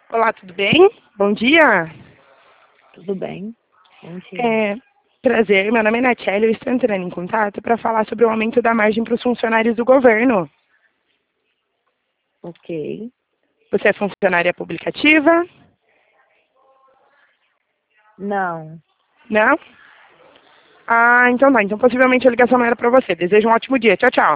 Olá, tudo bem? Bom dia. Tudo bem? Bom dia. Prazer, meu nome é Nachelle, eu estou entrando em contato para falar sobre o aumento da margem para os funcionários do governo. Ok. Você é funcionária pública ativa? Não. Não? Então tá. Então possivelmente a ligação não era para você. Desejo um ótimo dia. Tchau, tchau.